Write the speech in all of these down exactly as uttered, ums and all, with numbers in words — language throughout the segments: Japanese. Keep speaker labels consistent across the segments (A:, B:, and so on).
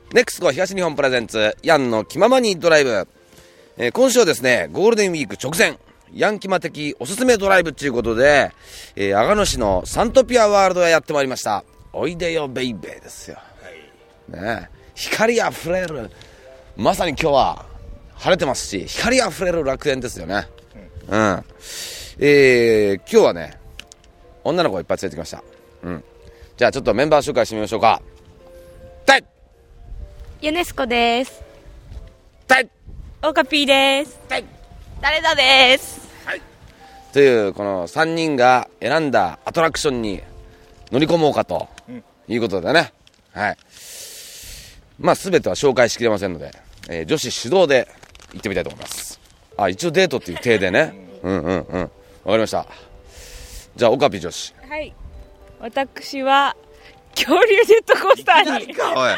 A: ネクスコ東日本プレゼンツヤンの気ままにドライブ、えー、今週はですねゴールデンウィーク直前ヤンキマ的おすすめドライブということで、えー、阿賀野市のサントピアワールドへやってまいりました。おいでよベイベーですよ、はいね、光あふれる、まさに今日は晴れてますし光あふれる楽園ですよね、うん、うん、えー、今日はね女の子をいっぱい連れてきました、うん、じゃあちょっとメンバー紹介してみましょうか。はい
B: ユネスコです。
A: はい。
B: オカピーです。
A: はい。
B: 誰だです。
A: はい。というこのさんにんが選んだアトラクションに乗り込もうかということでね。はい。まあ全ては紹介しきれませんので、えー、女子主導で行ってみたいと思います。あ、一応デートっていう体でね。うんうんうん。わかりました。じゃあオカピー女子。
B: はい。私は恐竜ジェットコースターに。
A: 何かおい。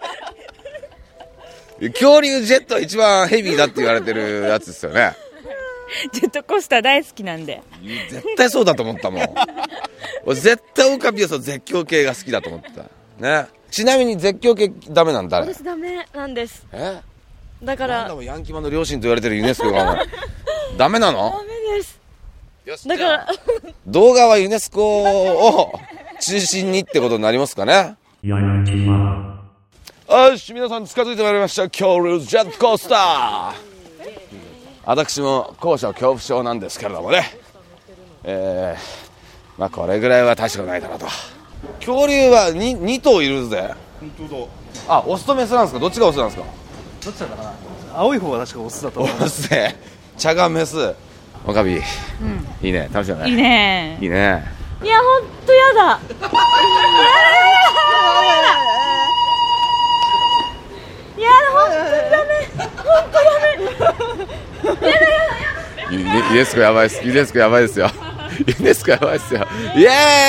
A: 恐竜ジェットは一番ヘビーだって言われてるやつですよね。
B: ジェットコースター大好きなんで。
A: 絶対そうだと思ったもん。俺絶対オカピーは絶叫系が好きだと思ってたね。ちなみに絶叫系ダメなんだ。
B: 私ダメなんです。
A: え
B: だから
A: なんだもヤンキマの両親と言われてるユネスコがダメなの？
B: ダメです。
A: よし、
B: だから
A: 動画はユネスコを中心にってことになりますかね。ヤンキマよし、皆さん近づいてまいりました。恐竜ジェットコースター。私も高所恐怖症なんですけれどもね、えー、まあこれぐらいは大したことないだろうと。恐竜は 2, 2頭いるぜ。
C: 本当だ。
A: あ、オスとメスなんですか？どっちがオスなんですか？
C: どっちだったかな。青い方は確かオスだと思う。
A: オスで茶がメス。オカビ、うん、いいね、楽しいよね。
B: いいね
A: いいね。
B: いやほんとやだやだやだいやほんとダメほんとダメやだやだ
A: ユネ、ユネスコやばいです。ユネスコやばいですよ。ユネスコやばいですよ。イ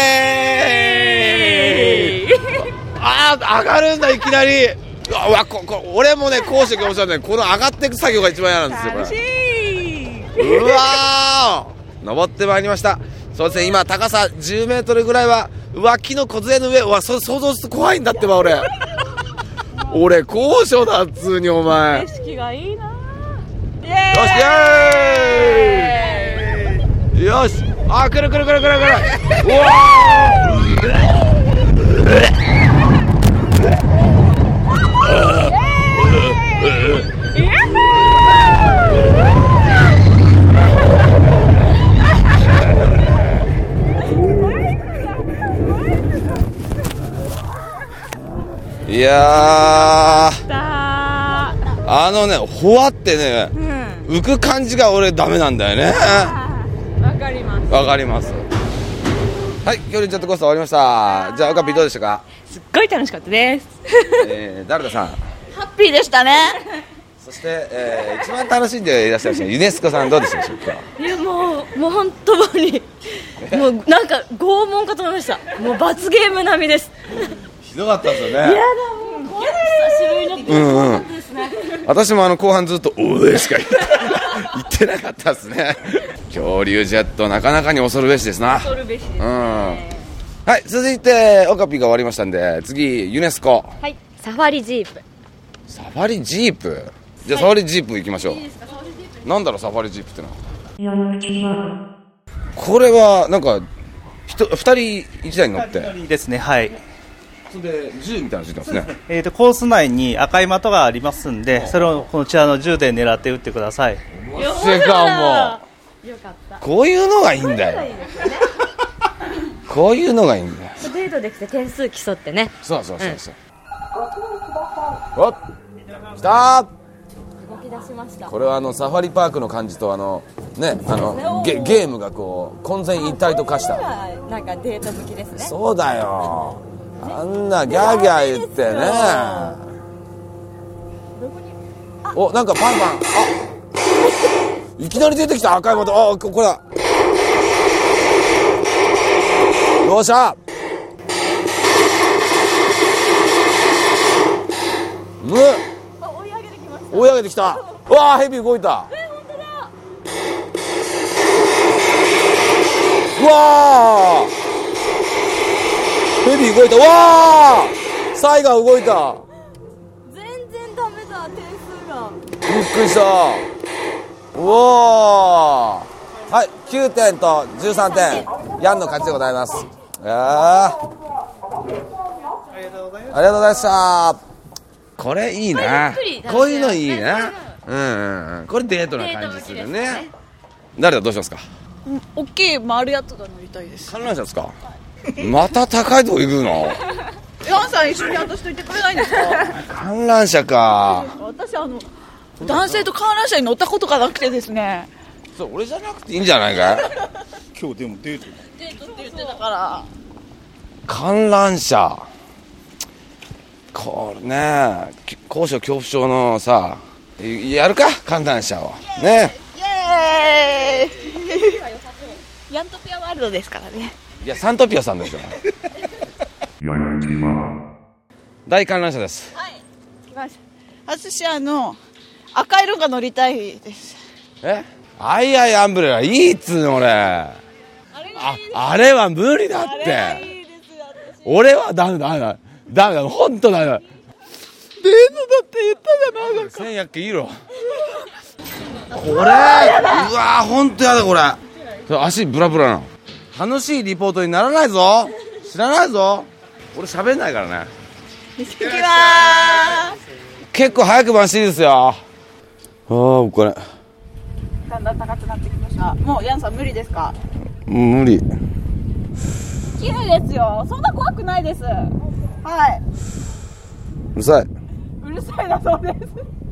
A: エーイあー上がるんだいきなり。うわここ俺もねこうしてこうしたんでこの上がっていく作業が一番嫌なんですよ。これ
B: 楽しい。
A: うわー登ってまいりました。そうですね、今高さじゅうメートルぐらいはうわ木の梢の上うわそ想像すると怖いんだってば俺俺高所だっつーにお前。
B: 景色がいいな。イエ
A: ーイよしよしあ来る来る来る来る来るうわいやーあのねほわってね、うん、浮く感じが俺ダメなんだよね。
B: わかります
A: わかります。はい恐竜ジェットコースター終わりました。じゃあオカピーどうでしたか？
B: すっごい楽しかったです、
A: えー、ダルダさん
B: ハッピーでしたね。
A: そして、えー、一番楽しんでいらっしゃる人ユネスコさんどうでしたでしょうか？
B: いやもうもう本当にもうなんか拷問かと思いました。もう罰ゲーム並みです。
A: ひどかったですよね。い
B: やだもうこれ久しぶりの
A: うんうんですね。私もあの後半ずっとおーしか言って言ってなかったですね。恐竜ジェットなかなかに恐るべしですな。
B: 恐るべしですね。
A: うん。はい続いてオカピが終わりましたんで次ユネスコ。
B: はいサファリジープ。
A: サファリジープじゃあ、はい、サファリジープ行きましょう。いいですかサファリジープ。なんだろうサファリジープってのは。これはなんかふたりいちだいに乗って
C: ふたりですね。はい
A: それで銃みたいなのついてますね。
C: えーとコース内に赤い的がありますんでそれをこちらの銃で狙って撃ってください。
A: セカも
B: よかった
A: こういうのがいいんだよ。こういうのがいいんだよ。
B: デートできて点数競ってね。
A: そうそうそうそう、うん、おっ来た
B: 動き出しました。
A: これはあのサファリパークの感じとあのねあの ゲ, ゲームがこう混然一体と化した
B: なんかデート向きですね。
A: そうだよあんなギャーギャー言ってね。おなんかパンパンあいきなり出てきた赤い的。あここだよっしゃむ
B: 追い上げてきました。
A: 追い上げてきた。うわーヘビ動いた。
B: え本当だ。
A: うわーヘビ動いた。うわーサイが動いた。
B: 全
A: びっくりした。おお、はい、きゅうてんとじゅうさんてん、ヤンの勝ちでございます。いやありがとうございました。これいいな、こういうのいいな。うんうんうん、これデートな感じするね。誰だ、どうしますか。
D: うん、大きい回るやつが乗りたいです。
A: 観覧車ですか。また高いとこ行くの。
D: ヤンさん一緒に私と行ってくれないんですか。
A: 観覧車か。
D: 私あの男性と観覧車に乗ったことがなくてですね。
A: そう、俺じゃなくていいんじゃないかい。
E: 今日でもデート
D: デートって言ってたから。
A: 観覧車、これね、高所恐怖症のさ、やるか、観覧車をね。
D: イエーイヤントピアワールドですからね。
A: いや、サントピアさんですよ。大観覧車です。
D: はい、来ました。私あの赤色が乗りたいです。
A: え、アイアイアンブレラいいっつうの。俺ああれは無理だって。あれいいです。俺はダメだダメだダメだ、本当ダメだ。デートだって言ったじゃないですか。千百いいろこれ。うわー、本当やだこれ。足ブラブラなの。楽しいリポートにならないぞ。知らないぞ。俺喋んないからね。
D: 行きまーす。
A: 結構早く回していいですよ。ああ、これ
D: だんだん高くなってきました。もうヤンさん無理ですか。
A: 無理。
D: 綺麗ですよ。そんな怖くないです。はい。
A: うるさい。
D: うるさいだそうです。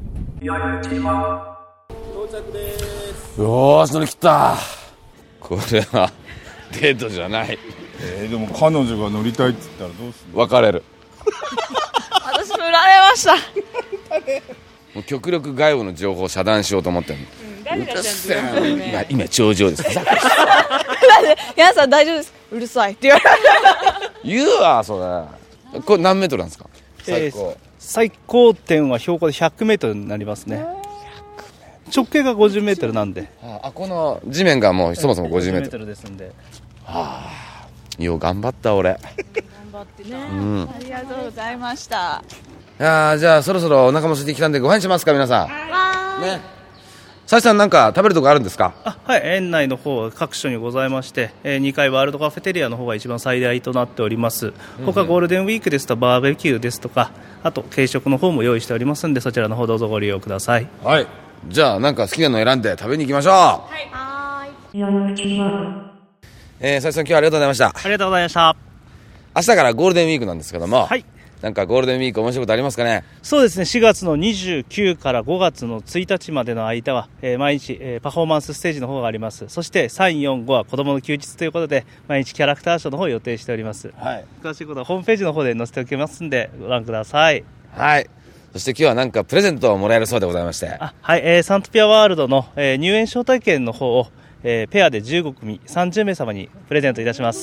A: よーし、乗り切った。これはデートじゃない。
E: えー、でも彼女が乗りたいって言ったらどうする。
A: 別れる。
D: 私振られました。
A: もう極力外部の情報を遮断しようと思ってるの。
D: 誰がちゃんと
A: 今今頂上です。
D: ヤンさん大丈夫です。うるさいって言われ
A: 言うわそれ。これ何メートルなんですか。最高、
C: えー、最高点は標高でひゃくメートルになりますね。直径がごじゅうメートルなんで。
A: あ、この地面がもうそもそもごじゅうメートル
C: ですんで。
A: はあ、よう頑張った俺。
D: 頑張ってね、うん、ありがとうございました。
A: いや、じゃあそろそろお腹も空いてきたんでご飯しますか皆さん。
D: はい
A: ね。サイさん、なんか食べるとこあるんですか。
C: あ、はい、園内の方各所にございまして、えー、にかいワールドカフェテリアの方が一番最大となっております。うんうん、他ゴールデンウィークですとバーベキューですとか、あと軽食の方も用意しておりますんで、そちらの方どうぞご利用ください。
A: はい、じゃあなんか好きなの選んで食べに行きましょう。はい、
B: はー
A: い。えー、サイさん、今日はありがとうございました。
C: ありがとうございました。
A: 明日からゴールデンウィークなんですけども、
C: はい、
A: なんかゴールデンウィーク面白いことありますかね。
C: そうですね、しがつのにじゅうくにちからごがつのついたちまでの間は、えー、毎日、えー、パフォーマンスステージの方があります。そしてさん、よん、ごは子どもの休日ということで毎日キャラクターショーの方を予定しております。はい、詳しいことはホームページの方で載せておきますんでご覧ください。
A: はい。そして今日はなんかプレゼントをもらえるそうでございまして。
C: あ、はい、えー、サントピアワールドの、えー、入園招待券の方を、えー、ペアでじゅうごくみさんじゅうめい様にプレゼントいたします。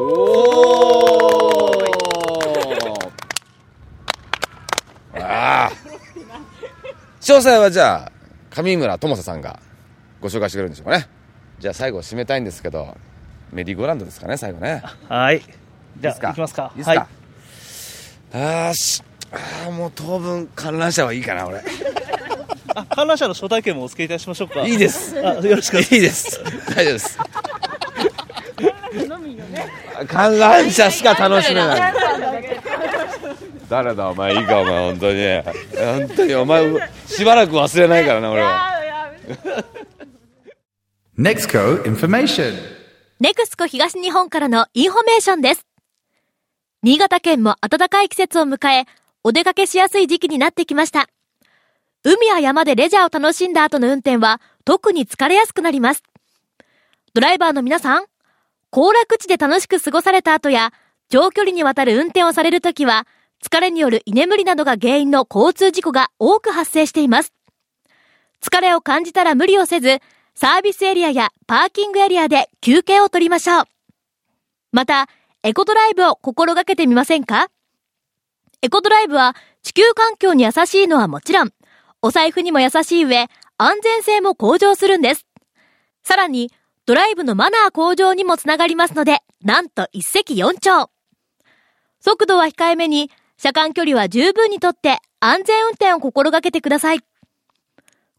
A: おー、ああ。詳細はじゃあ上村智沙さんがご紹介してくれるんでしょうかね。じゃあ最後締めたいんですけど、メリーゴーランドですかね、最後ね。
C: はい、じゃあ行きますか。
A: いいですか。はい、あしあー、もう当分観覧車はいいかな俺。
C: あ、観覧車の招待券もお付けいたしましょうか。
A: いいです。
C: あ、よろしく。
A: いいです。大丈夫です。観覧車しか楽しめない。誰だお前、いいかお前、本当に本当にお前しばらく忘れないからな俺は。
F: ネクスコ Information。
G: ネクスコ東日本からのインフォメーションです。新潟県も暖かい季節を迎え、お出かけしやすい時期になってきました。海や山でレジャーを楽しんだ後の運転は特に疲れやすくなります。ドライバーの皆さん、行楽地で楽しく過ごされた後や長距離にわたる運転をされるときは、疲れによる居眠りなどが原因の交通事故が多く発生しています。疲れを感じたら無理をせず、サービスエリアやパーキングエリアで休憩を取りましょう。また、エコドライブを心がけてみませんか？エコドライブは地球環境に優しいのはもちろん、お財布にも優しい上、安全性も向上するんです。さらに、ドライブのマナー向上にもつながりますので、なんと一石四鳥。速度は控えめに、車間距離は十分にとって安全運転を心がけてください。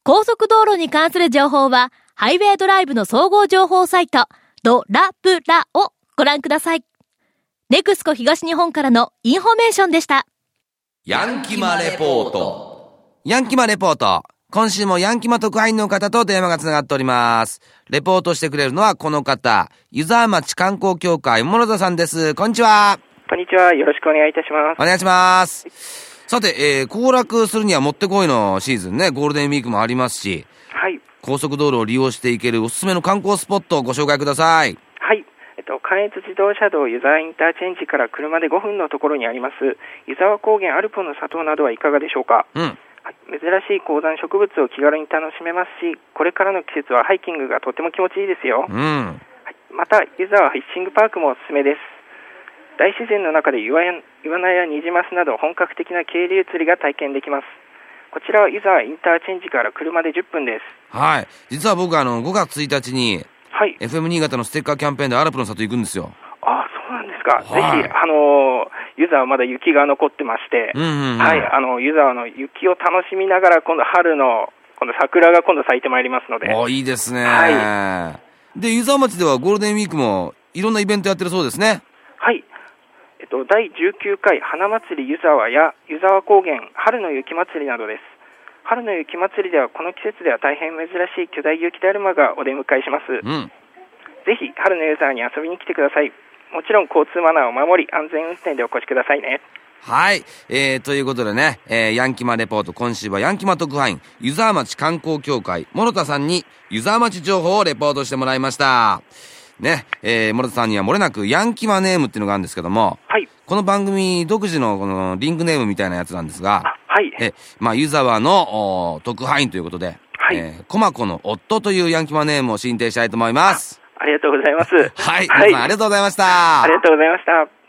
G: 高速道路に関する情報は、ハイウェイドライブの総合情報サイト、ドラブラをご覧ください。ネクスコ東日本からのインフォメーションでした。
A: ヤンキマレポート。ヤンキマレポート。今週もヤンキマ特派員の方と電話がつながっております。レポートしてくれるのはこの方、湯沢町観光協会諸田さんです。こんにちは。
H: こんにちは。よろしくお願いいたします。
A: お願いします。さて、えー、行楽するにはもってこいのシーズンね、ゴールデンウィークもありますし、
H: はい。
A: 高速道路を利用していけるおすすめの観光スポットをご紹介ください。
H: はい。えっと、関越自動車道湯沢インターチェンジから車でごふんのところにあります、湯沢高原アルプの里などはいかがでしょうか。
A: うん。
H: 珍しい高山植物を気軽に楽しめますし、これからの季節はハイキングがとても気持ちいいですよ。
A: うん。
H: また、湯沢フィッシングパークもおすすめです。大自然の中でイワナやニジマスなど本格的な渓流釣りが体験できます。こちらは湯沢インターチェンジから車でじゅっぷんです。
A: はい。実は僕あのごがつついたちに、
H: はい、
A: エフエム 新潟のステッカーキャンペーンでアルプの里行くんですよ。
H: ああ、そうなんですか。
A: はい、
H: ぜひ、あのー、湯沢まだ雪が残ってまして、
A: うんうんうん、
H: はい、あの、湯沢の雪を楽しみながら、今度春の、今度桜が今度咲いてまいりますので。
A: お、いいですね。
H: はい。
A: で、湯沢町ではゴールデンウィークもいろんなイベントやってるそうですね。
H: はい。えっと、だいじゅうきゅうかい花祭り湯沢や湯沢高原春の雪祭りなどです。春の雪祭りではこの季節では大変珍しい巨大雪だるまがお出迎えします。
A: うん。
H: ぜひ春の湯沢に遊びに来てください。もちろん交通マナーを守り安全運転でお越しくださいね。
A: はい、えー、ということでね、えー、ヤンキマレポート、今週はヤンキマ特派員湯沢町観光協会諸田さんに湯沢町情報をレポートしてもらいましたね。えー、諸田さんには漏れなくヤンキマネームっていうのがあるんですけども、
H: はい、
A: この番組独自のこのリンクネームみたいなやつなんですが、
H: はい、
A: えまあ湯沢の特派員ということで、はい、えー、駒子の夫というヤンキマネームを進呈したいと思います。
H: ありがとうございます。
A: はい、皆さんありがとうございました。
H: ありがとうございました。